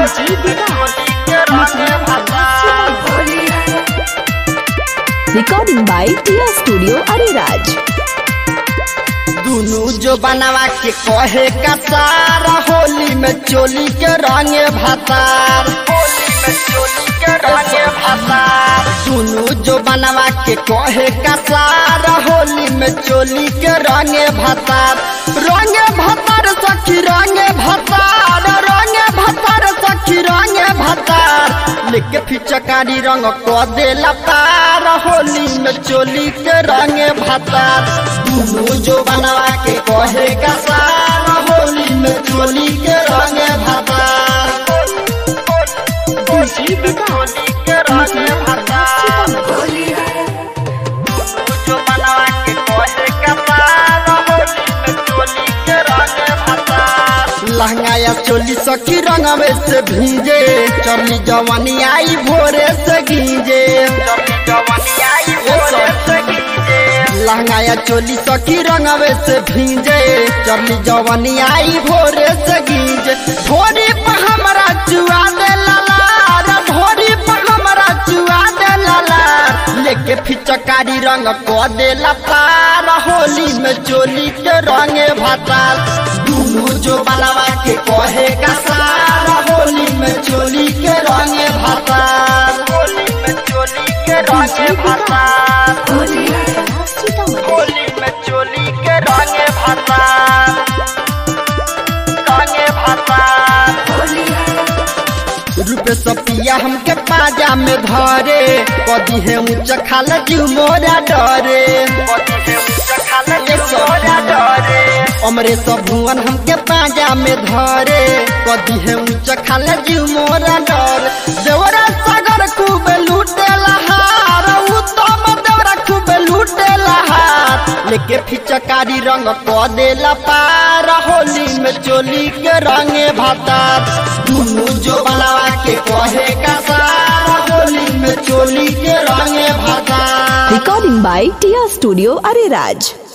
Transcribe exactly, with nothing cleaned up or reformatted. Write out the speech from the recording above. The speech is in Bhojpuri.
Recording by Tiya studio Areraj. दुनू जो बनवा के कहे का सारा होली में चोली के रंगे भातार, होली में चोली के रंगे भातार। दुनू जो बनवा के कहे का सारा होली में चोली के रंगे भातार, रंगे भातार सखी रंगे भातार, रंगे भातार सखी रंगे भातार। लेके फिचकारी रंग को देला तार, होली में चोली के रंगे भातार। दुनू जो बनवा के कहे का सारा होली में चोली के रंगे भातार, होली में चोली के रंगे भातार। दुनू जो बनवा के कहे का सारा होली में चोली के रंगे भातार। लहंगा या चोली सखी रंगवे से भीजे, चली जवानी आई भोरे से गीजे, चली जवानी आई भोरे से गीजे। लहंगा या चोली सखी रंगवे से भीजे, चली जवानी आई भोरे से गीजे। भोरी पर हमरा चुआ दे लालार, भोरी पर हमरा चुआ दे लालार। लेके फिचकारी रंग को दे लातार, होली में चोली के रंगे भातार। दुनू जो बनवा के कहे का सारा होली में चोली के रंगे भातार, होली में चोली के रंगे भातार, होली में चोली के रंगे भातार, रंगे भातार। रूपे सपिया हमके पाजा में धरे, कदी है ऊंच खाल जीव मोरा डरे, कदी है ऊंच खाल जीव मोरा डरे। अमरे सब भुवन हमके पाजा में धरे, कदी है ऊंच खाल जीव मोरा डर। देवरा सागर खूब लूटे लहार, उत्तम देवरा खूब लूटे लहार। लेके फिचकारी रंग को देला पार, होली में चोली के रंगे भातार। दुनू जो बनवा के कहे का सारा होली में चोली के रंगे भातार। Recording by Tiya studio Areraj.